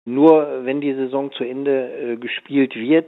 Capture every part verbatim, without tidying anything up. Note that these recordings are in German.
Nur wenn die Saison zu Ende äh, gespielt wird,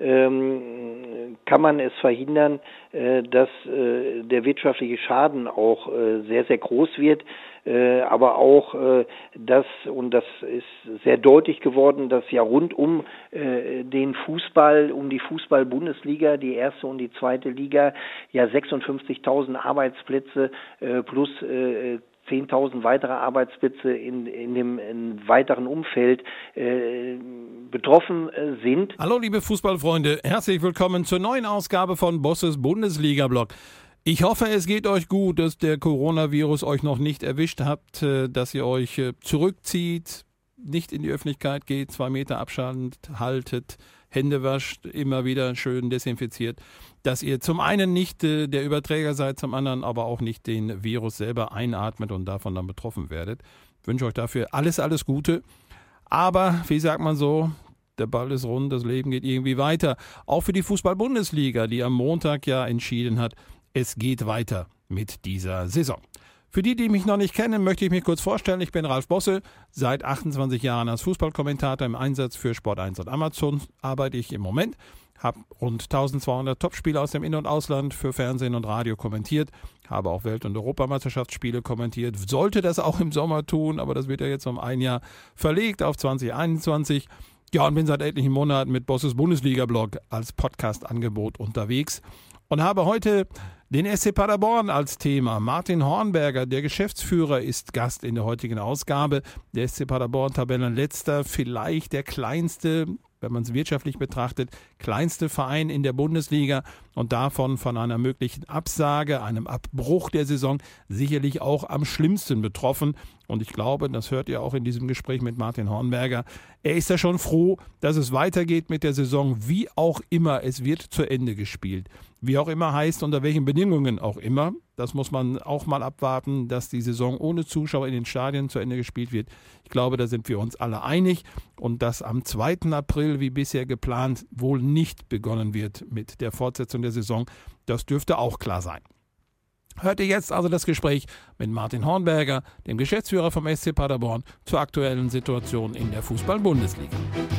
ähm, kann man es verhindern, äh, dass äh, der wirtschaftliche Schaden auch äh, sehr, sehr groß wird. Äh, aber auch äh, das, und das ist sehr deutlich geworden, dass ja rund um äh, den Fußball, um die Fußball-Bundesliga, die erste und die zweite Liga, ja sechsundfünfzigtausend Arbeitsplätze äh, plus äh, zehntausend weitere Arbeitsplätze in, in dem in weiteren Umfeld äh, betroffen äh, sind. Hallo liebe Fußballfreunde, herzlich willkommen zur neuen Ausgabe von Bosses Bundesliga-Blog. Ich hoffe, es geht euch gut, dass der Coronavirus euch noch nicht erwischt hat, dass ihr euch zurückzieht, nicht in die Öffentlichkeit geht, zwei Meter Abstand haltet, Hände wascht, immer wieder schön desinfiziert, dass ihr zum einen nicht der Überträger seid, zum anderen aber auch nicht den Virus selber einatmet und davon dann betroffen werdet. Ich wünsche euch dafür alles, alles Gute. Aber, wie sagt man so, der Ball ist rund, das Leben geht irgendwie weiter. Auch für die Fußball-Bundesliga, die am Montag ja entschieden hat, es geht weiter mit dieser Saison. Für die, die mich noch nicht kennen, möchte ich mich kurz vorstellen. Ich bin Ralf Bosse, seit achtundzwanzig Jahren als Fußballkommentator im Einsatz für Sport eins und Amazon arbeite ich im Moment. Habe rund eintausendzweihundert Topspiele aus dem In- und Ausland für Fernsehen und Radio kommentiert. Habe auch Welt- und Europameisterschaftsspiele kommentiert. Sollte das auch im Sommer tun, aber das wird ja jetzt um ein Jahr verlegt auf zwanzig einundzwanzig. Ja, und bin seit etlichen Monaten mit Bosses Bundesliga-Blog als Podcast-Angebot unterwegs. Und habe heute den S C Paderborn als Thema. Martin Hornberger, der Geschäftsführer, ist Gast in der heutigen Ausgabe. Der S C Paderborn Tabellenletzter, vielleicht der kleinste, wenn man es wirtschaftlich betrachtet, kleinste Verein in der Bundesliga und davon von einer möglichen Absage, einem Abbruch der Saison sicherlich auch am schlimmsten betroffen. Und ich glaube, das hört ihr auch in diesem Gespräch mit Martin Hornberger, er ist ja schon froh, dass es weitergeht mit der Saison, wie auch immer, es wird zu Ende gespielt. Wie auch immer heißt, unter welchen Bedingungen auch immer. Das muss man auch mal abwarten, dass die Saison ohne Zuschauer in den Stadien zu Ende gespielt wird. Ich glaube, da sind wir uns alle einig. Und dass am zweiten April, wie bisher geplant, wohl nicht begonnen wird mit der Fortsetzung der Saison, das dürfte auch klar sein. Hört ihr jetzt also das Gespräch mit Martin Hornberger, dem Geschäftsführer vom S C Paderborn, zur aktuellen Situation in der Fußball-Bundesliga.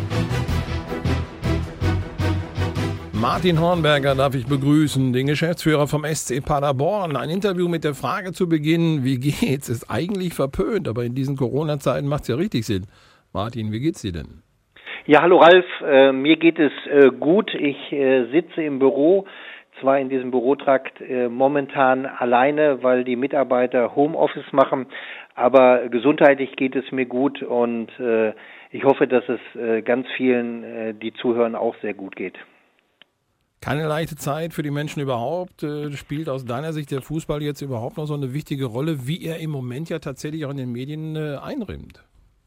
Martin Hornberger darf ich begrüßen, den Geschäftsführer vom S C Paderborn. Ein Interview mit der Frage zu Beginn, wie geht's? Ist eigentlich verpönt, aber in diesen Corona-Zeiten macht es ja richtig Sinn. Martin, wie geht's dir denn? Ja, hallo Ralf, äh, mir geht es äh, gut. Ich äh, sitze im Büro, zwar in diesem Bürotrakt äh, momentan alleine, weil die Mitarbeiter Homeoffice machen, aber gesundheitlich geht es mir gut und äh, ich hoffe, dass es äh, ganz vielen, äh, die zuhören, auch sehr gut geht. Keine leichte Zeit für die Menschen überhaupt. Spielt aus deiner Sicht der Fußball jetzt überhaupt noch so eine wichtige Rolle, wie er im Moment ja tatsächlich auch in den Medien einrimmt?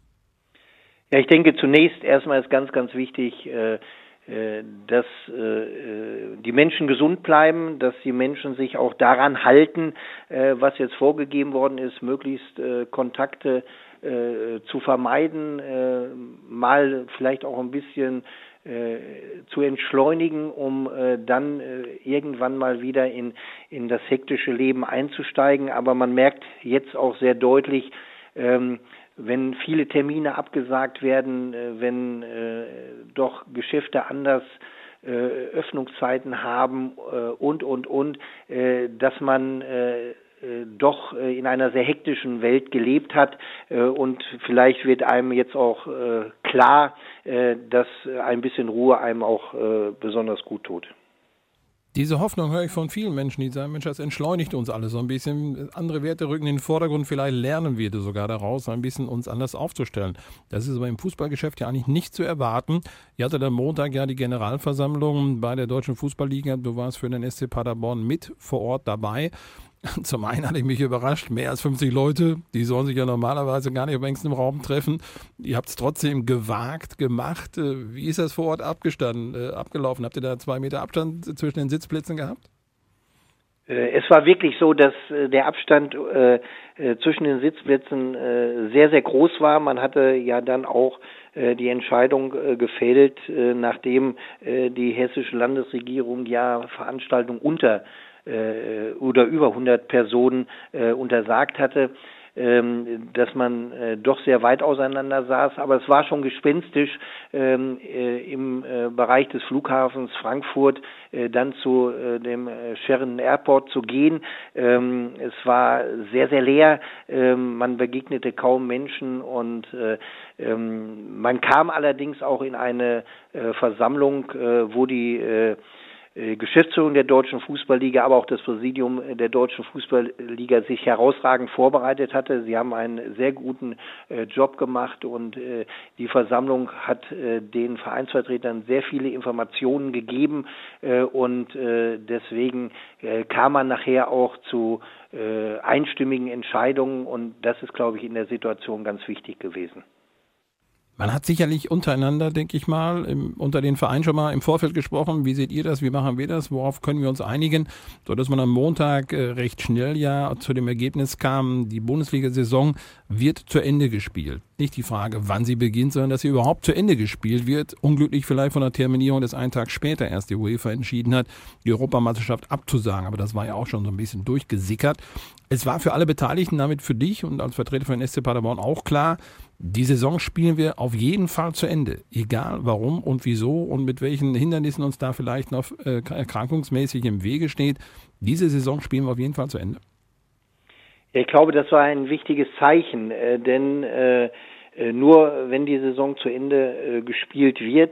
Ja, ich denke, zunächst erstmal ist ganz, ganz wichtig, dass die Menschen gesund bleiben, dass die Menschen sich auch daran halten, was jetzt vorgegeben worden ist, möglichst Kontakte zu vermeiden, mal vielleicht auch ein bisschen zu entschleunigen, um äh, dann äh, irgendwann mal wieder in in das hektische Leben einzusteigen. Aber man merkt jetzt auch sehr deutlich, ähm, wenn viele Termine abgesagt werden, äh, wenn äh, doch Geschäfte anders äh, Öffnungszeiten haben äh, und, und, und, äh, dass man äh, doch in einer sehr hektischen Welt gelebt hat und vielleicht wird einem jetzt auch klar, dass ein bisschen Ruhe einem auch besonders gut tut. Diese Hoffnung höre ich von vielen Menschen, die sagen, Mensch, das entschleunigt uns alles so ein bisschen. Andere Werte rücken in den Vordergrund, vielleicht lernen wir sogar daraus, ein bisschen uns anders aufzustellen. Das ist aber im Fußballgeschäft ja eigentlich nicht zu erwarten. Ihr hattet am Montag ja die Generalversammlung bei der Deutschen Fußballliga. Du warst für den S C Paderborn mit vor Ort dabei. Zum einen hatte ich mich überrascht, mehr als fünfzig Leute, die sollen sich ja normalerweise gar nicht auf engstem Raum treffen. Ihr habt es trotzdem gewagt, gemacht. Wie ist das vor Ort abgestanden, äh, abgelaufen? Habt ihr da zwei Meter Abstand zwischen den Sitzplätzen gehabt? Es war wirklich so, dass der Abstand äh, zwischen den Sitzplätzen äh, sehr, sehr groß war. Man hatte ja dann auch äh, die Entscheidung äh, gefällt, äh, nachdem äh, die hessische Landesregierung ja Veranstaltungen unter oder über hundert Personen äh, untersagt hatte. ähm, dass man äh, doch sehr weit auseinander saß. Aber es war schon gespenstisch, ähm, äh, im äh, Bereich des Flughafens Frankfurt äh, dann zu äh, dem äh, Sheraton Airport zu gehen. Ähm, es war sehr, sehr leer. Ähm, man begegnete kaum Menschen und äh, ähm, man kam allerdings auch in eine äh, Versammlung, äh, wo die äh, Geschäftsführung der Deutschen Fußballliga, aber auch das Präsidium der Deutschen Fußballliga sich herausragend vorbereitet hatte. Sie haben einen sehr guten äh, Job gemacht und äh, die Versammlung hat äh, den Vereinsvertretern sehr viele Informationen gegeben äh, und äh, deswegen äh, kam man nachher auch zu äh, einstimmigen Entscheidungen und das ist, glaube ich, in der Situation ganz wichtig gewesen. Man hat sicherlich untereinander, denke ich mal, im, unter den Vereinen schon mal im Vorfeld gesprochen. Wie seht ihr das? Wie machen wir das? Worauf können wir uns einigen? So dass man am Montag äh, recht schnell ja zu dem Ergebnis kam, die Bundesliga-Saison wird zu Ende gespielt. Nicht die Frage, wann sie beginnt, sondern dass sie überhaupt zu Ende gespielt wird. Unglücklich vielleicht von der Terminierung, dass einen Tag später erst die UEFA entschieden hat, die Europameisterschaft abzusagen. Aber das war ja auch schon so ein bisschen durchgesickert. Es war für alle Beteiligten, damit für dich und als Vertreter von S C Paderborn auch klar, die Saison spielen wir auf jeden Fall zu Ende. Egal warum und wieso und mit welchen Hindernissen uns da vielleicht noch äh, erkrankungsmäßig im Wege steht. Diese Saison spielen wir auf jeden Fall zu Ende. Ich glaube, das war ein wichtiges Zeichen, äh, denn äh, nur wenn die Saison zu Ende äh, gespielt wird,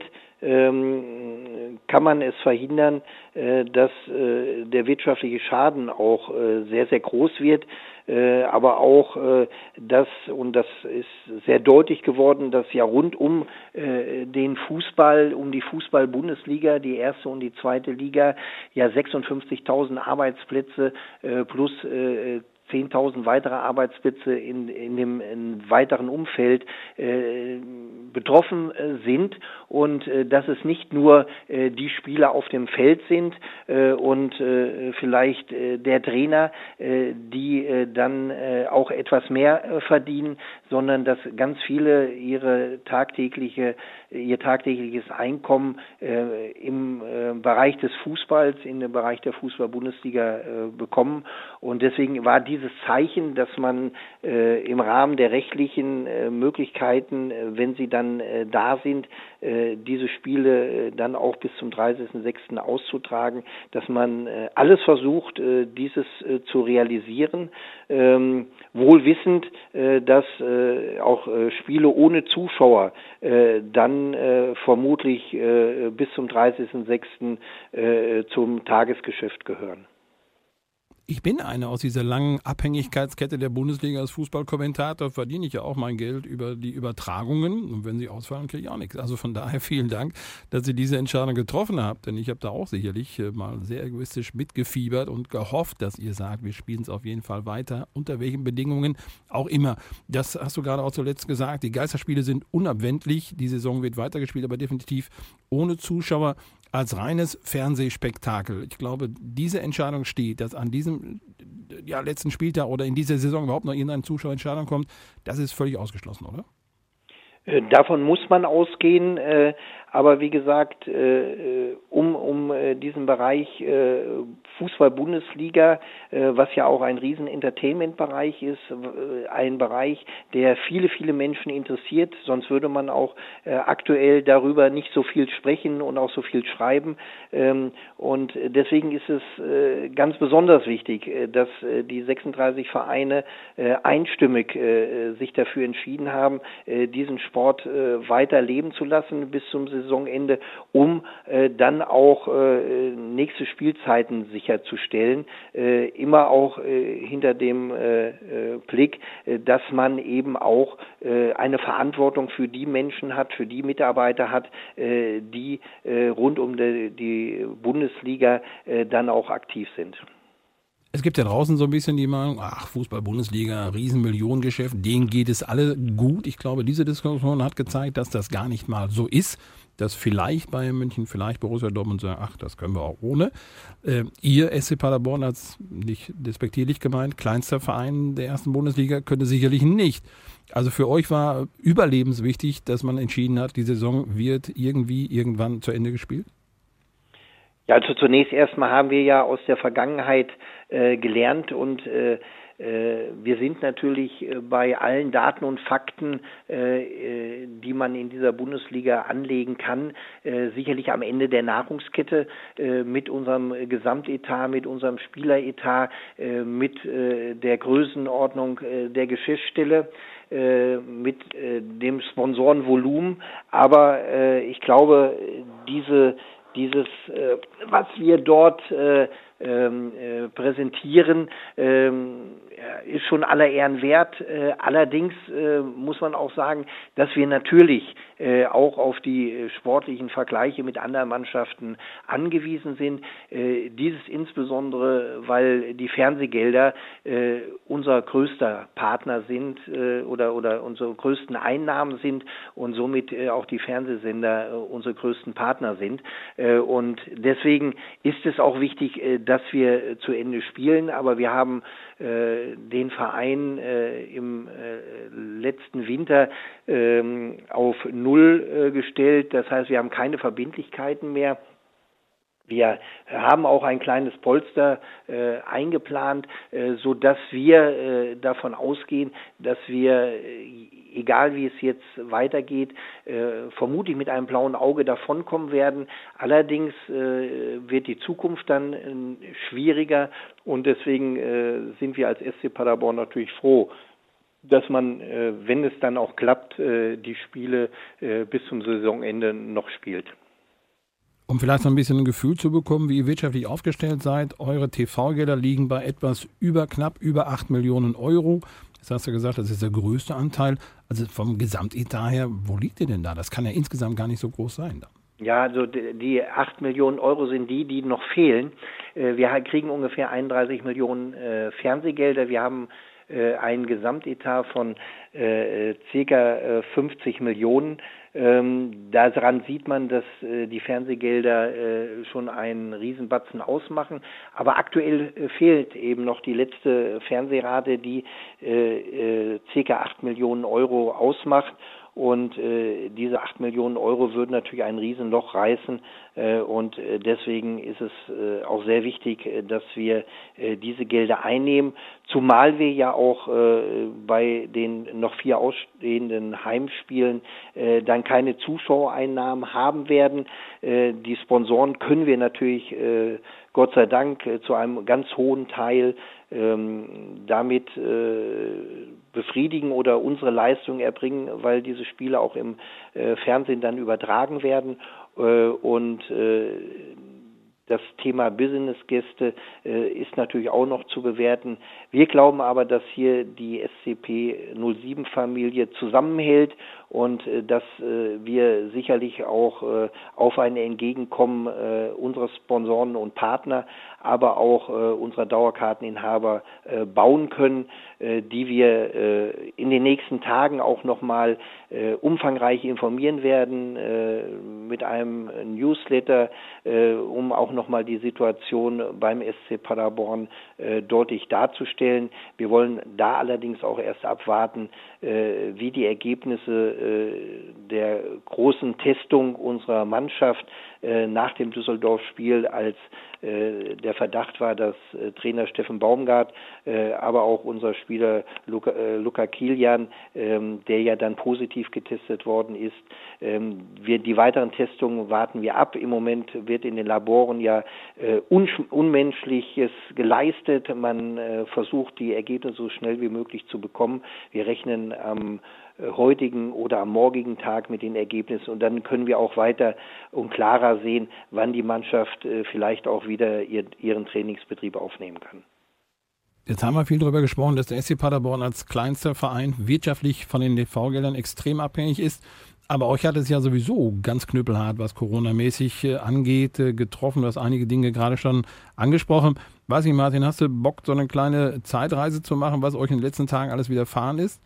ähm, kann man es verhindern, äh, dass äh, der wirtschaftliche Schaden auch äh, sehr, sehr groß wird. Äh, aber auch äh, das, und das ist sehr deutlich geworden, dass ja rund um äh, den Fußball, um die Fußball-Bundesliga, die erste und die zweite Liga, ja sechsundfünfzigtausend Arbeitsplätze äh, plus äh, zehntausend weitere Arbeitsplätze in, in dem in weiteren Umfeld äh, betroffen äh, sind und äh, dass es nicht nur äh, die Spieler auf dem Feld sind äh, und äh, vielleicht äh, der Trainer, äh, die äh, dann äh, auch etwas mehr äh, verdienen, sondern dass ganz viele ihre tagtägliche ihr tagtägliches Einkommen äh, im äh, Bereich des Fußballs, in dem Bereich der Fußball-Bundesliga äh, bekommen. Und deswegen war dieses Zeichen, dass man äh, im Rahmen der rechtlichen äh, Möglichkeiten, äh, wenn sie dann äh, da sind, äh, diese Spiele äh, dann auch bis zum dreißigsten sechsten auszutragen, dass man äh, alles versucht, äh, dieses äh, zu realisieren, ähm, wohl wissend, äh, dass äh, auch äh, Spiele ohne Zuschauer äh, dann Äh, vermutlich äh, bis zum dreißigsten sechsten äh, zum Tagesgeschäft gehören. Ich bin einer aus dieser langen Abhängigkeitskette der Bundesliga als Fußballkommentator, verdiene ich ja auch mein Geld über die Übertragungen und wenn sie ausfallen, kriege ich auch nichts. Also von daher vielen Dank, dass ihr diese Entscheidung getroffen habt, denn ich habe da auch sicherlich mal sehr egoistisch mitgefiebert und gehofft, dass ihr sagt, wir spielen es auf jeden Fall weiter, unter welchen Bedingungen auch immer. Das hast du gerade auch zuletzt gesagt, die Geisterspiele sind unabwendlich, die Saison wird weitergespielt, aber definitiv ohne Zuschauer. Als reines Fernsehspektakel. Ich glaube, diese Entscheidung steht, dass an diesem ja, letzten Spieltag oder in dieser Saison überhaupt noch irgendeine Zuschauerentscheidung kommt, das ist völlig ausgeschlossen, oder? Davon muss man ausgehen, äh, aber wie gesagt, äh, um um äh, diesen Bereich äh, Fußball-Bundesliga, äh, was ja auch ein riesen Entertainment-Bereich ist, äh, ein Bereich, der viele, viele Menschen interessiert, sonst würde man auch äh, aktuell darüber nicht so viel sprechen und auch so viel schreiben. Ähm, und deswegen ist es äh, ganz besonders wichtig, äh, dass äh, die sechsunddreißig Vereine äh, einstimmig äh, sich dafür entschieden haben, äh, diesen Sport äh, weiter leben zu lassen bis zum Saisonende, um äh, dann auch äh, nächste Spielzeiten sicherzustellen, äh, immer auch äh, hinter dem äh, äh, Blick, äh, dass man eben auch äh, eine Verantwortung für die Menschen hat, für die Mitarbeiter hat, äh, die äh, rund um die, die Bundesliga äh, dann auch aktiv sind. Es gibt ja draußen so ein bisschen die Meinung, ach, Fußball-Bundesliga, Riesenmillionengeschäft, denen geht es alle gut. Ich glaube, diese Diskussion hat gezeigt, dass das gar nicht mal so ist, dass vielleicht Bayern München, vielleicht Borussia Dortmund sagen, ach, das können wir auch ohne. Äh, ihr, S C Paderborn, als nicht despektierlich gemeint, kleinster Verein der ersten Bundesliga, könnte sicherlich nicht. Also für euch war überlebenswichtig, dass man entschieden hat, die Saison wird irgendwie irgendwann zu Ende gespielt? Ja, also zunächst erstmal haben wir ja aus der Vergangenheit äh, gelernt und äh, wir sind natürlich bei allen Daten und Fakten, die man in dieser Bundesliga anlegen kann, sicherlich am Ende der Nahrungskette mit unserem Gesamtetat, mit unserem Spieleretat, mit der Größenordnung der Geschäftsstelle, mit dem Sponsorenvolumen. Aber ich glaube, diese Dieses, äh, was wir dort äh, äh, präsentieren, äh, ist schon aller Ehren wert. Äh, allerdings äh, muss man auch sagen, dass wir natürlich äh, auch auf die sportlichen Vergleiche mit anderen Mannschaften angewiesen sind. Äh, dieses insbesondere, weil die Fernsehgelder äh, unser größter Partner sind äh, oder, oder unsere größten Einnahmen sind und somit äh, auch die Fernsehsender äh, unsere größten Partner sind. Äh, und deswegen ist es auch wichtig, äh, dass wir zu Ende spielen, aber wir haben äh, den Verein äh, im äh, letzten Winter äh, auf Null äh, gestellt. Das heißt, wir haben keine Verbindlichkeiten mehr. Wir haben auch ein kleines Polster äh, eingeplant, äh, so dass wir äh, davon ausgehen, dass wir, äh, egal wie es jetzt weitergeht, äh, vermutlich mit einem blauen Auge davonkommen werden. Allerdings äh, wird die Zukunft dann äh, schwieriger und deswegen äh, sind wir als S C Paderborn natürlich froh, dass man, äh, wenn es dann auch klappt, äh, die Spiele äh, bis zum Saisonende noch spielt. Um vielleicht so ein bisschen ein Gefühl zu bekommen, wie ihr wirtschaftlich aufgestellt seid, eure T V-Gelder liegen bei etwas über, knapp über acht Millionen Euro. Das hast du gesagt, das ist der größte Anteil. Also vom Gesamtetat her, wo liegt ihr denn da? Das kann ja insgesamt gar nicht so groß sein. Da. Ja, also die acht Millionen Euro sind die, die noch fehlen. Wir kriegen ungefähr einunddreißig Millionen Fernsehgelder. Wir haben ein Gesamtetat von ca. fünfzig Millionen. Ähm, daran sieht man, dass äh, die Fernsehgelder äh, schon einen Riesenbatzen ausmachen. Aber aktuell äh, fehlt eben noch die letzte Fernsehrate, die äh, äh, ca. acht Millionen Euro ausmacht. Und äh, diese acht Millionen Euro würden natürlich ein Riesenloch reißen. Äh, und äh, deswegen ist es äh, auch sehr wichtig, äh, dass wir äh, diese Gelder einnehmen. Zumal wir ja auch äh, bei den noch vier ausstehenden Heimspielen äh, dann keine Zuschauereinnahmen haben werden. Äh, die Sponsoren können wir natürlich äh, Gott sei Dank äh, zu einem ganz hohen Teil ähm, damit äh, befriedigen oder unsere Leistung erbringen, weil diese Spiele auch im äh, Fernsehen dann übertragen werden äh, und äh, das Thema Business-Gäste äh, ist natürlich auch noch zu bewerten. Wir glauben aber, dass hier die S C P null sieben Familie zusammenhält und äh, dass äh, wir sicherlich auch äh, auf ein Entgegenkommen äh, unserer Sponsoren und Partner, aber auch äh, unserer Dauerkarteninhaber äh, bauen können, äh, die wir äh, in den nächsten Tagen auch nochmal äh, umfangreich informieren werden äh, mit einem Newsletter, äh, um auch nochmal die Situation beim S C Paderborn äh, deutlich darzustellen. Wir wollen da allerdings auch erst abwarten, äh, wie die Ergebnisse äh, der großen Testung unserer Mannschaft äh, nach dem Düsseldorf-Spiel, als äh, der Verdacht war, dass äh, Trainer Steffen Baumgart, äh, aber auch unser Spieler Luca, äh, Luca Kilian, ähm, der ja dann positiv getestet worden ist. Ähm, wir, die weiteren Testungen warten wir ab. Im Moment wird in den Laboren ja äh, un- Unmenschliches geleistet. Man äh, versucht, die Ergebnisse so schnell wie möglich zu bekommen. Wir rechnen am äh, heutigen oder am morgigen Tag mit den Ergebnissen und dann können wir auch weiter und klarer sehen, wann die Mannschaft äh, vielleicht auch wieder ihr, ihren Trainingsbetrieb aufnehmen kann. Jetzt haben wir viel darüber gesprochen, dass der S C Paderborn als kleinster Verein wirtschaftlich von den T V-Geldern extrem abhängig ist. Aber euch hat es ja sowieso ganz knüppelhart, was Corona-mäßig äh, angeht, äh, getroffen. Du hast einige Dinge gerade schon angesprochen. Weiß ich, Martin, hast du Bock, so eine kleine Zeitreise zu machen, was euch in den letzten Tagen alles widerfahren ist?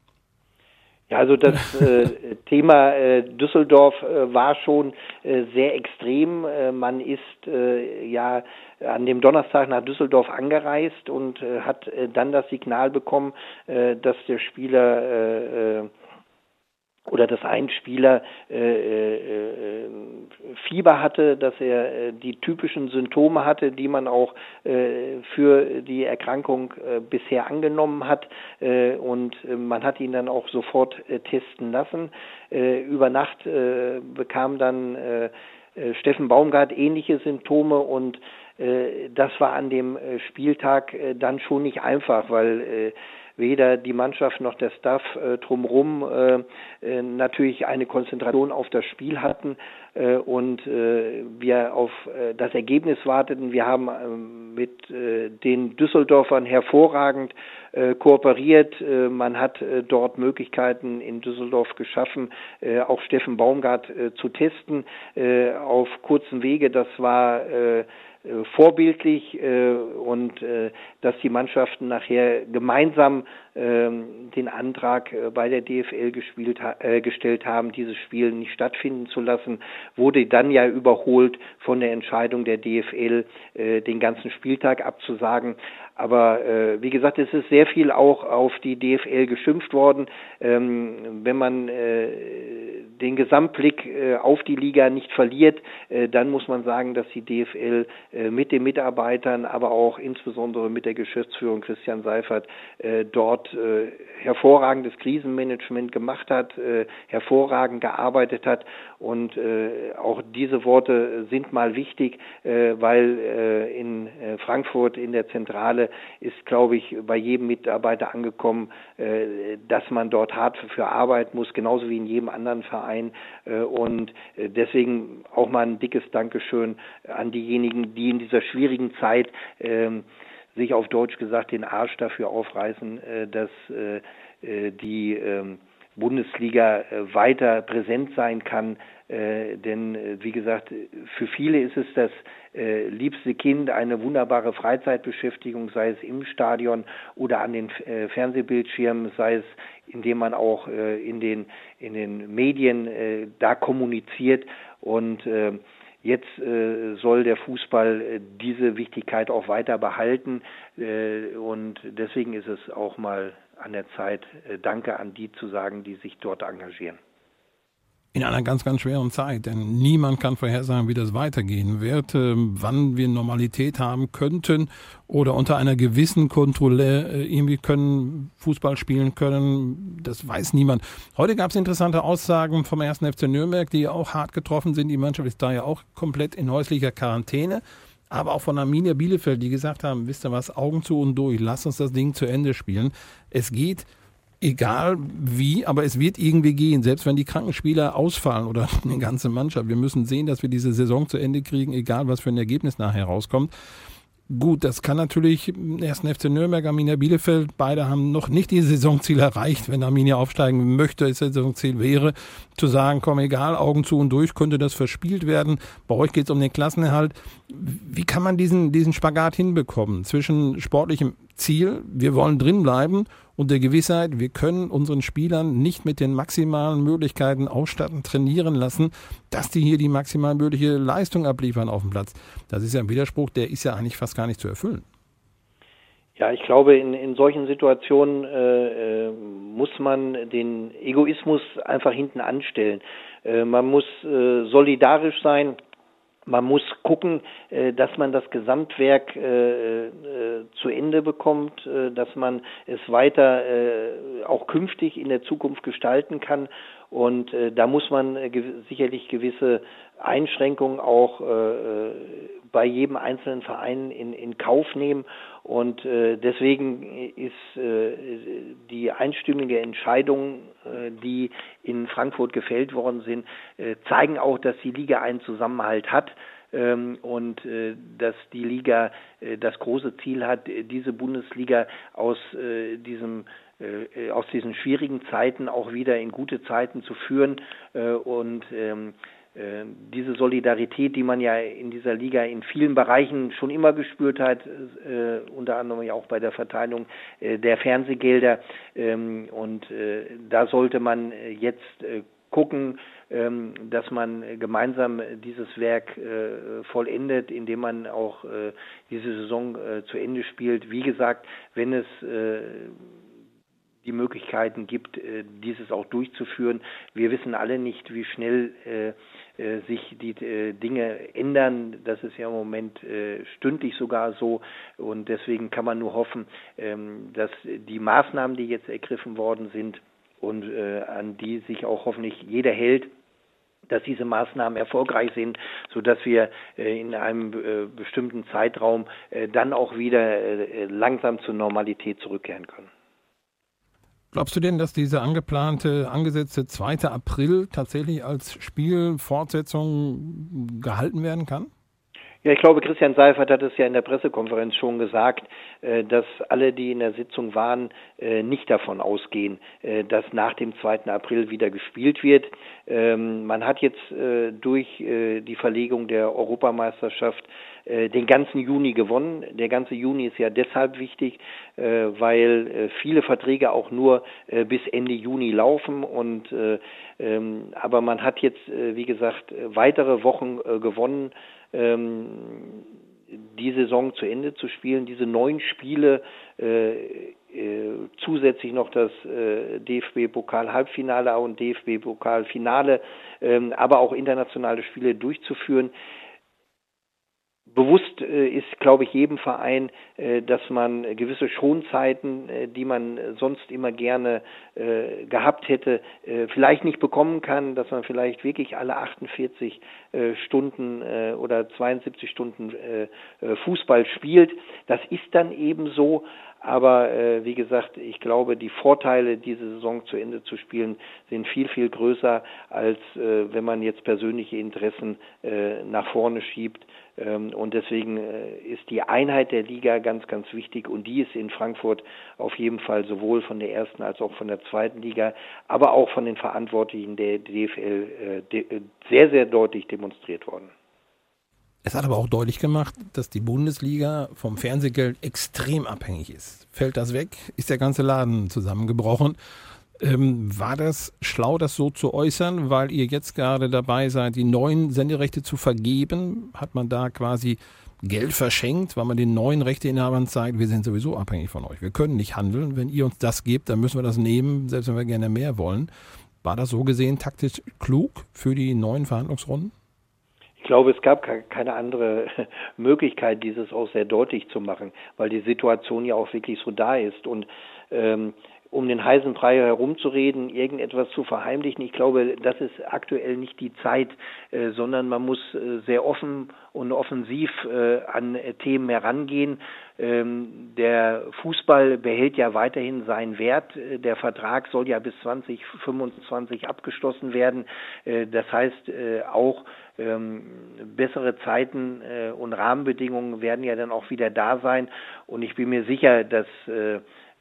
Ja, also das äh, Thema äh, Düsseldorf äh, war schon äh, sehr extrem. Äh, man ist äh, ja an dem Donnerstag nach Düsseldorf angereist und äh, hat äh, dann das Signal bekommen, äh, dass der Spieler äh, oder dass ein Spieler äh, äh, Fieber hatte, dass er äh, die typischen Symptome hatte, die man auch äh, für die Erkrankung äh, bisher angenommen hat, äh, und äh, man hat ihn dann auch sofort äh, testen lassen. Äh, über Nacht äh, bekam dann äh, äh, Steffen Baumgart ähnliche Symptome, und äh, das war an dem äh, Spieltag äh, dann schon nicht einfach, weil äh, weder die Mannschaft noch der Staff äh, drumherum äh, äh, natürlich eine Konzentration auf das Spiel hatten äh, und äh, wir auf äh, das Ergebnis warteten. Wir haben äh, mit äh, den Düsseldorfern hervorragend äh, kooperiert. Äh, man hat äh, dort Möglichkeiten in Düsseldorf geschaffen, äh, auch Steffen Baumgart äh, zu testen äh, auf kurzem Wege. Das war äh, vorbildlich, äh, und äh, dass die Mannschaften nachher gemeinsam äh, den Antrag äh, bei der D F L gespielt, äh, gestellt haben, dieses Spiel nicht stattfinden zu lassen, wurde dann ja überholt von der Entscheidung der D F L, äh, den ganzen Spieltag abzusagen. Aber äh, wie gesagt, es ist sehr viel auch auf die D F L geschimpft worden. Ähm, wenn man äh, den Gesamtblick äh, auf die Liga nicht verliert, äh, dann muss man sagen, dass die D F L äh, mit den Mitarbeitern, aber auch insbesondere mit der Geschäftsführung Christian Seifert äh, dort äh, hervorragendes Krisenmanagement gemacht hat, äh, hervorragend gearbeitet hat. Und äh, auch diese Worte sind mal wichtig, äh, weil äh, in äh, Frankfurt in der Zentrale ist, glaube ich, bei jedem Mitarbeiter angekommen, äh, dass man dort hart für, für arbeiten muss, genauso wie in jedem anderen Verein. Äh, und äh, deswegen auch mal ein dickes Dankeschön an diejenigen, die in dieser schwierigen Zeit äh, sich auf Deutsch gesagt den Arsch dafür aufreißen, äh, dass äh, die äh, Bundesliga äh, weiter präsent sein kann, äh, denn äh, wie gesagt, für viele ist es das äh, liebste Kind, eine wunderbare Freizeitbeschäftigung, sei es im Stadion oder an den äh, Fernsehbildschirmen, sei es indem man auch äh, in den in den Medien äh, da kommuniziert, und äh, Jetzt äh, soll der Fußball äh, diese Wichtigkeit auch weiter behalten, äh, und deswegen ist es auch mal an der Zeit, äh, Danke an die zu sagen, die sich dort engagieren. In einer ganz, ganz schweren Zeit, denn niemand kann vorhersagen, wie das weitergehen wird, äh, wann wir Normalität haben könnten oder unter einer gewissen Kontrolle äh, irgendwie können Fußball spielen können, das weiß niemand. Heute gab es interessante Aussagen vom ersten F C Nürnberg, die auch hart getroffen sind. Die Mannschaft ist da ja auch komplett in häuslicher Quarantäne, aber auch von Arminia Bielefeld, die gesagt haben, wisst ihr was, Augen zu und durch, lasst uns das Ding zu Ende spielen. Es geht egal wie, aber es wird irgendwie gehen, selbst wenn die Krankenspieler ausfallen oder eine ganze Mannschaft. Wir müssen sehen, dass wir diese Saison zu Ende kriegen, egal was für ein Ergebnis nachher rauskommt. Gut, das kann natürlich im ersten F C Nürnberg, Arminia Bielefeld, beide haben noch nicht die Saisonziel erreicht. Wenn Arminia aufsteigen möchte, das Saisonziel wäre, zu sagen, komm, egal, Augen zu und durch, könnte das verspielt werden. Bei euch geht es um den Klassenerhalt. Wie kann man diesen, diesen Spagat hinbekommen zwischen sportlichem Ziel, wir wollen drin bleiben, und der Gewissheit, wir können unseren Spielern nicht mit den maximalen Möglichkeiten ausstatten, trainieren lassen, dass die hier die maximal mögliche Leistung abliefern auf dem Platz. Das ist ja ein Widerspruch, der ist ja eigentlich fast gar nicht zu erfüllen. Ja, ich glaube, in, in solchen Situationen äh, muss man den Egoismus einfach hinten anstellen. Äh, man muss äh, solidarisch sein. Man muss gucken, dass man das Gesamtwerk zu Ende bekommt, dass man es weiter auch künftig in der Zukunft gestalten kann. Und da muss man sicherlich gewisse Einschränkungen auch bei jedem einzelnen Verein in, in Kauf nehmen. Und äh, deswegen ist äh, die einstimmige Entscheidung, äh, die in Frankfurt gefällt worden sind, äh, zeigen auch, dass die Liga einen Zusammenhalt hat, ähm, und äh, dass die Liga äh, das große Ziel hat, diese Bundesliga aus äh, diesem äh, aus diesen schwierigen Zeiten auch wieder in gute Zeiten zu führen, äh, und ähm, diese Solidarität, die man ja in dieser Liga in vielen Bereichen schon immer gespürt hat, äh, unter anderem ja auch bei der Verteilung äh, der Fernsehgelder, ähm, und äh, da sollte man jetzt äh, gucken, ähm, dass man gemeinsam dieses Werk äh, vollendet, indem man auch äh, diese Saison äh, zu Ende spielt. Wie gesagt, wenn es äh, die Möglichkeiten gibt, dieses auch durchzuführen. Wir wissen alle nicht, wie schnell sich die Dinge ändern. Das ist ja im Moment stündlich sogar so. Und deswegen kann man nur hoffen, dass die Maßnahmen, die jetzt ergriffen worden sind und an die sich auch hoffentlich jeder hält, dass diese Maßnahmen erfolgreich sind, sodass wir in einem bestimmten Zeitraum dann auch wieder langsam zur Normalität zurückkehren können. Glaubst du denn, dass diese angeplante, angesetzte zweite April tatsächlich als Spielfortsetzung gehalten werden kann? Ja, ich glaube, Christian Seifert hat es ja in der Pressekonferenz schon gesagt, dass alle, die in der Sitzung waren, nicht davon ausgehen, dass nach dem zweiten April wieder gespielt wird. Man hat jetzt durch die Verlegung der Europameisterschaft den ganzen Juni gewonnen. Der ganze Juni ist ja deshalb wichtig, weil viele Verträge auch nur bis Ende Juni laufen. Und aber man hat jetzt, wie gesagt, weitere Wochen gewonnen, die Saison zu Ende zu spielen, diese neun Spiele, äh, äh, zusätzlich noch das äh, D F B-Pokal-Halbfinale und D F B-Pokal-Finale, ähm, aber auch internationale Spiele durchzuführen. Bewusst äh, ist, glaube ich, jedem Verein, äh, dass man gewisse Schonzeiten, äh, die man sonst immer gerne äh, gehabt hätte, äh, vielleicht nicht bekommen kann, dass man vielleicht wirklich alle achtundvierzig äh, Stunden äh, oder zweiundsiebzig Stunden äh, Fußball spielt. Das ist dann eben so. Aber äh, wie gesagt, ich glaube, die Vorteile, diese Saison zu Ende zu spielen, sind viel, viel größer, als äh, wenn man jetzt persönliche Interessen äh, nach vorne schiebt. Ähm, und deswegen äh, ist die Einheit der Liga ganz, ganz wichtig. Und die ist in Frankfurt auf jeden Fall sowohl von der ersten als auch von der zweiten Liga, aber auch von den Verantwortlichen der D F L äh, de- sehr, sehr deutlich demonstriert worden. Es hat aber auch deutlich gemacht, dass die Bundesliga vom Fernsehgeld extrem abhängig ist. Fällt das weg, ist der ganze Laden zusammengebrochen. Ähm, war das schlau, das so zu äußern, weil ihr jetzt gerade dabei seid, die neuen Senderechte zu vergeben? Hat man da quasi Geld verschenkt, weil man den neuen Rechteinhabern zeigt, wir sind sowieso abhängig von euch. Wir können nicht handeln. Wenn ihr uns das gebt, dann müssen wir das nehmen, selbst wenn wir gerne mehr wollen. War das so gesehen taktisch klug für die neuen Verhandlungsrunden? Ich glaube, es gab keine andere Möglichkeit, dieses auch sehr deutlich zu machen, weil die Situation ja auch wirklich so da ist. Und ähm, um den heißen Brei herumzureden, irgendetwas zu verheimlichen, ich glaube, das ist aktuell nicht die Zeit, äh, sondern man muss äh, sehr offen und offensiv äh, an äh, Themen herangehen. Ähm, der Fußball behält ja weiterhin seinen Wert. Der Vertrag soll ja bis zwanzig fünfundzwanzig abgeschlossen werden. Äh, das heißt, äh, auch ähm, bessere Zeiten äh, und Rahmenbedingungen werden ja dann auch wieder da sein. Und ich bin mir sicher, dass äh,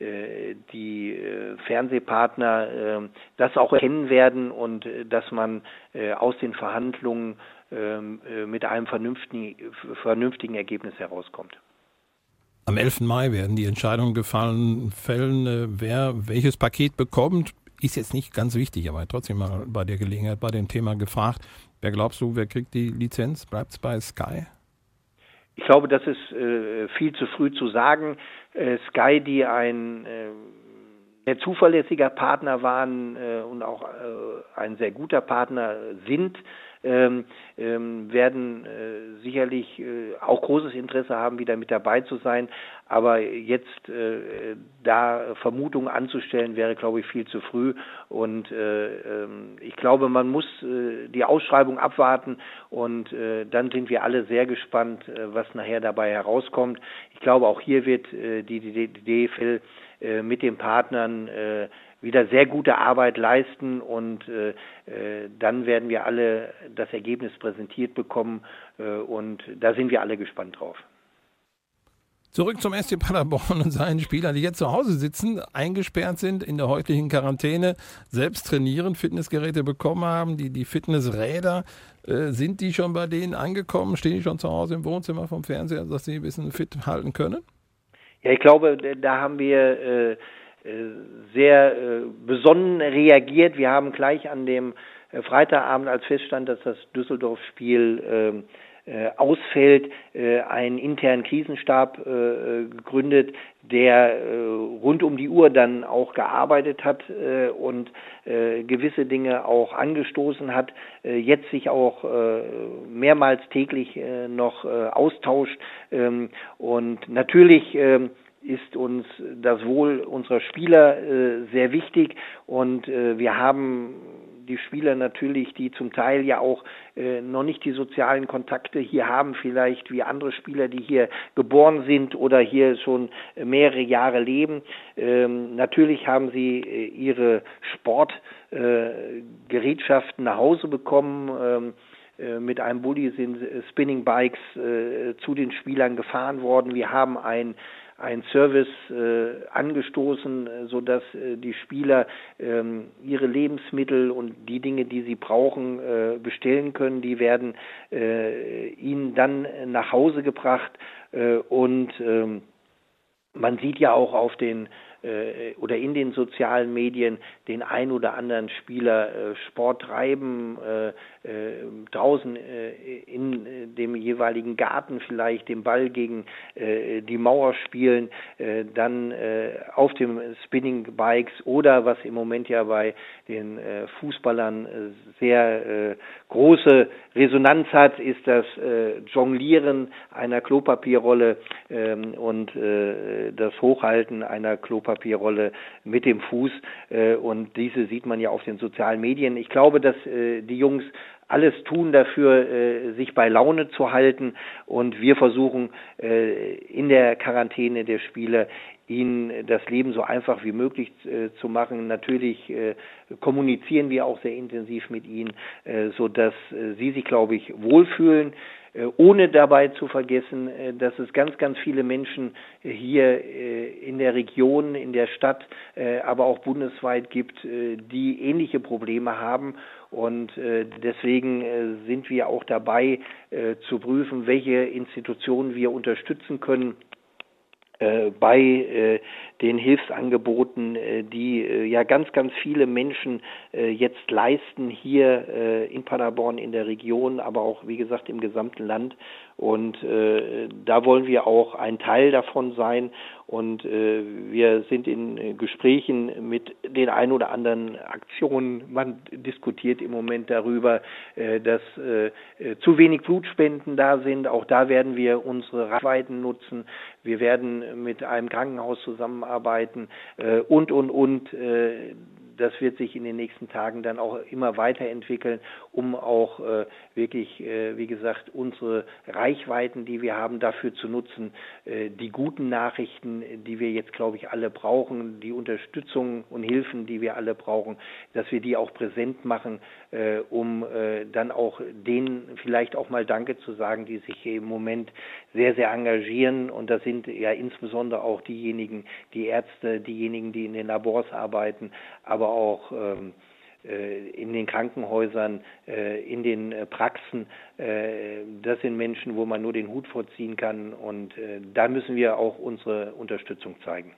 die äh, Fernsehpartner äh, das auch erkennen werden und äh, dass man äh, aus den Verhandlungen äh, mit einem vernünftigen, vernünftigen Ergebnis herauskommt. Am elften Mai werden die Entscheidungen gefallen, fällen, äh, wer welches Paket bekommt. Ist jetzt nicht ganz wichtig, aber trotzdem mal bei der Gelegenheit, bei dem Thema gefragt. Wer glaubst du, wer kriegt die Lizenz? Bleibt es bei Sky? Ich glaube, das ist äh, viel zu früh zu sagen. Äh, Sky, die ein äh, sehr zuverlässiger Partner waren äh, und auch äh, ein sehr guter Partner sind, ähm, ähm, werden äh, sicherlich äh, auch großes Interesse haben, wieder mit dabei zu sein. Aber jetzt äh, da Vermutungen anzustellen, wäre, glaube ich, viel zu früh. Und äh, äh, ich glaube, man muss äh, die Ausschreibung abwarten und äh, dann sind wir alle sehr gespannt, äh, was nachher dabei herauskommt. Ich glaube, auch hier wird äh, die, die, die D F L äh, mit den Partnern äh, wieder sehr gute Arbeit leisten und äh, äh, dann werden wir alle das Ergebnis präsentiert bekommen äh, und da sind wir alle gespannt drauf. Zurück zum S C Paderborn und seinen Spielern, die jetzt zu Hause sitzen, eingesperrt sind, in der häuslichen Quarantäne, selbst trainieren, Fitnessgeräte bekommen haben, die, die Fitnessräder, äh, sind die schon bei denen angekommen? Stehen die schon zu Hause im Wohnzimmer vom Fernseher, dass sie ein bisschen fit halten können? Ja, ich glaube, da haben wir äh, sehr äh, besonnen reagiert. Wir haben gleich an dem äh, Freitagabend, als feststand, dass das Düsseldorf-Spiel äh, ausfällt, äh, einen internen Krisenstab äh, gegründet, der äh, rund um die Uhr dann auch gearbeitet hat äh, und äh, gewisse Dinge auch angestoßen hat, äh, jetzt sich auch äh, mehrmals täglich äh, noch äh, austauscht. Ähm, und natürlich äh, ist uns das Wohl unserer Spieler äh, sehr wichtig und äh, wir haben die Spieler natürlich, die zum Teil ja auch äh, noch nicht die sozialen Kontakte hier haben, vielleicht wie andere Spieler, die hier geboren sind oder hier schon mehrere Jahre leben. Ähm, natürlich haben sie äh, ihre Sportgerätschaften äh, nach Hause bekommen. Ähm, äh, mit einem Bulli sind äh, Spinning Bikes äh, zu den Spielern gefahren worden. Wir haben ein ein Service äh, angestoßen, äh, sodass äh, die Spieler ähm, ihre Lebensmittel und die Dinge, die sie brauchen, äh, bestellen können. Die werden äh, ihnen dann nach Hause gebracht äh, und ähm, man sieht ja auch auf den äh, oder in den sozialen Medien den ein oder anderen Spieler äh, Sport treiben, äh, äh, draußen äh, in äh, dem jeweiligen Garten vielleicht den Ball gegen äh, die Mauer spielen, äh, dann äh, auf dem Spinning Bikes oder was im Moment ja bei den äh, Fußballern äh, sehr äh, große Resonanz hat, ist das äh, Jonglieren einer Klopapierrolle ähm, und äh, das Hochhalten einer Klopapierrolle mit dem Fuß äh, und diese sieht man ja auf den sozialen Medien. Ich glaube, dass äh, die Jungs alles tun dafür, äh, sich bei Laune zu halten und wir versuchen äh, in der Quarantäne der Spieler ihnen das Leben so einfach wie möglich äh, zu machen. Natürlich äh, kommunizieren wir auch sehr intensiv mit ihnen, äh, sodass äh, sie sich, glaube ich, wohlfühlen, äh, ohne dabei zu vergessen, äh, dass es ganz, ganz viele Menschen äh, hier äh, in der Region, in der Stadt, äh, aber auch bundesweit gibt, äh, die ähnliche Probleme haben. Und äh, deswegen äh, sind wir auch dabei, äh, zu prüfen, welche Institutionen wir unterstützen können äh, bei äh, den Hilfsangeboten, äh, die äh, ja ganz, ganz viele Menschen äh, jetzt leisten hier äh, in Paderborn, in der Region, aber auch, wie gesagt, im gesamten Land. Und äh, da wollen wir auch ein Teil davon sein. Und äh, wir sind in äh, Gesprächen mit den ein oder anderen Aktionen. Man diskutiert im Moment darüber, äh, dass äh, zu wenig Blutspenden da sind. Auch da werden wir unsere Reichweiten nutzen. Wir werden mit einem Krankenhaus zusammenarbeiten äh, und, und, und. Äh, Das wird sich in den nächsten Tagen dann auch immer weiterentwickeln, um auch äh, wirklich, äh, wie gesagt, unsere Reichweiten, die wir haben, dafür zu nutzen, äh, die guten Nachrichten, die wir jetzt, glaube ich, alle brauchen, die Unterstützung und Hilfen, die wir alle brauchen, dass wir die auch präsent machen, äh, um äh, dann auch denen vielleicht auch mal Danke zu sagen, die sich hier im Moment sehr, sehr engagieren. Und das sind ja insbesondere auch diejenigen, die Ärzte, diejenigen, die in den Labors arbeiten, aber auch ähm, äh, in den Krankenhäusern, äh, in den äh, Praxen. Äh, das sind Menschen, wo man nur den Hut vorziehen kann und äh, da müssen wir auch unsere Unterstützung zeigen.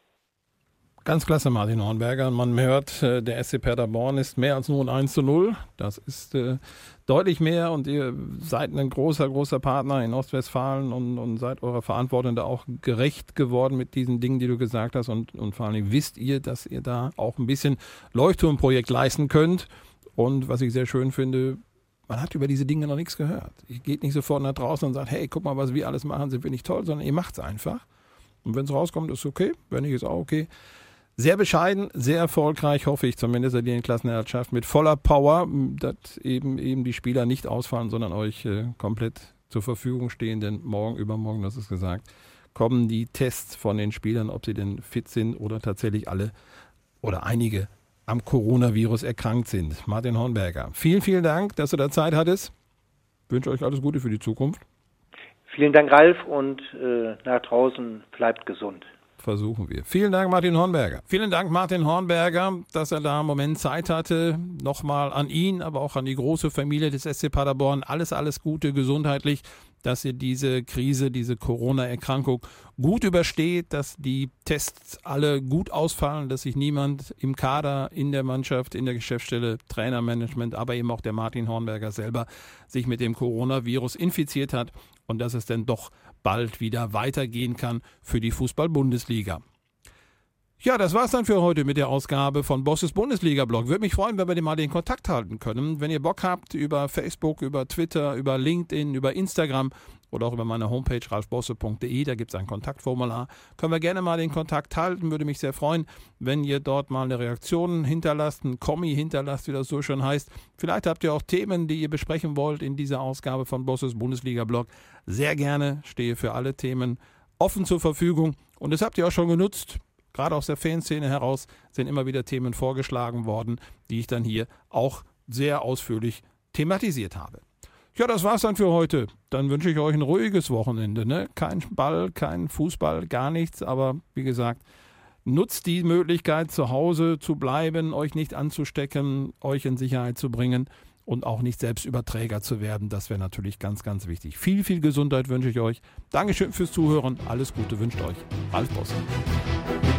Ganz klasse, Martin Hornberger. Man hört, der S C Paderborn ist mehr als nur ein eins zu null. Das ist äh, deutlich mehr und ihr seid ein großer, großer Partner in Ostwestfalen und, und seid eurer Verantwortung da auch gerecht geworden mit diesen Dingen, die du gesagt hast. Und, und vor allem wisst ihr, dass ihr da auch ein bisschen Leuchtturmprojekt leisten könnt. Und was ich sehr schön finde, man hat über diese Dinge noch nichts gehört. Ihr geht nicht sofort nach draußen und sagt, hey, guck mal, was wir alles machen, sind wir nicht toll, sondern ihr macht es einfach. Und wenn es rauskommt, ist okay. Wenn nicht, ist auch okay. Sehr bescheiden, sehr erfolgreich, hoffe ich zumindest, dass ihr den Klassenerhalt schafft, mit voller Power, dass eben, eben die Spieler nicht ausfallen, sondern euch äh, komplett zur Verfügung stehen, denn morgen, übermorgen, das ist gesagt, kommen die Tests von den Spielern, ob sie denn fit sind oder tatsächlich alle oder einige am Coronavirus erkrankt sind. Martin Hornberger, vielen, vielen Dank, dass du da Zeit hattest. Ich wünsche euch alles Gute für die Zukunft. Vielen Dank, Ralf, und äh, nach draußen bleibt gesund. versuchen wir. Vielen Dank, Martin Hornberger. Vielen Dank, Martin Hornberger, dass er da einen Moment Zeit hatte. Nochmal an ihn, aber auch an die große Familie des S C Paderborn. Alles, alles Gute gesundheitlich, dass ihr diese Krise, diese Corona-Erkrankung gut übersteht, dass die Tests alle gut ausfallen, dass sich niemand im Kader, in der Mannschaft, in der Geschäftsstelle, Trainermanagement, aber eben auch der Martin Hornberger selber sich mit dem Coronavirus infiziert hat und dass es dann doch bald wieder weitergehen kann für die Fußball-Bundesliga. Ja, das war's dann für heute mit der Ausgabe von Bosses Bundesliga-Blog. Würde mich freuen, wenn wir mal den Kontakt halten können. Wenn ihr Bock habt, über Facebook, über Twitter, über LinkedIn, über Instagram oder auch über meine Homepage ralf bosse punkt de, da gibt's ein Kontaktformular, können wir gerne mal den Kontakt halten. Würde mich sehr freuen, wenn ihr dort mal eine Reaktion hinterlasst, ein Kommi hinterlasst, wie das so schön heißt. Vielleicht habt ihr auch Themen, die ihr besprechen wollt in dieser Ausgabe von Bosses Bundesliga-Blog. Sehr gerne, stehe für alle Themen offen zur Verfügung. Und das habt ihr auch schon genutzt. Gerade aus der Fanszene heraus sind immer wieder Themen vorgeschlagen worden, die ich dann hier auch sehr ausführlich thematisiert habe. Ja, das war's dann für heute. Dann wünsche ich euch ein ruhiges Wochenende. Ne? Kein Ball, kein Fußball, gar nichts. Aber wie gesagt, nutzt die Möglichkeit, zu Hause zu bleiben, euch nicht anzustecken, euch in Sicherheit zu bringen und auch nicht selbst Überträger zu werden. Das wäre natürlich ganz, ganz wichtig. Viel, viel Gesundheit wünsche ich euch. Dankeschön fürs Zuhören. Alles Gute wünscht euch Ralf Bosse.